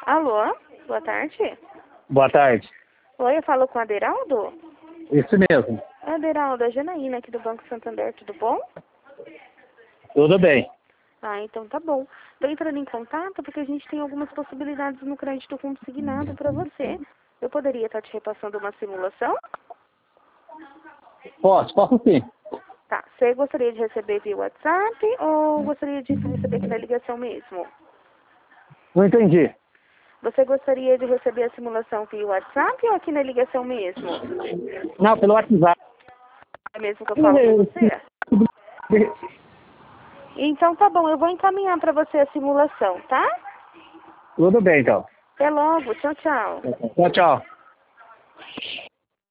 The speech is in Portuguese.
Alô, boa tarde. Boa tarde. Oi, eu falo com o Aderaldo? Isso mesmo. Aderaldo, a Janaína aqui do Banco Santander, tudo bom? Tudo bem. Ah, então tá bom. Tô entrando em contato porque a gente tem algumas possibilidades no crédito consignado para você. Eu poderia estar te repassando uma simulação? Posso sim. Tá, você gostaria de receber via WhatsApp ou gostaria de receber aqui na ligação mesmo? Não entendi. Você gostaria de receber a simulação via WhatsApp ou aqui na ligação mesmo? Não, pelo WhatsApp. É mesmo que eu falo com você? Então tá bom, eu vou encaminhar para você a simulação, tá? Tudo bem, então. Até logo, tchau, tchau. Tchau, tchau.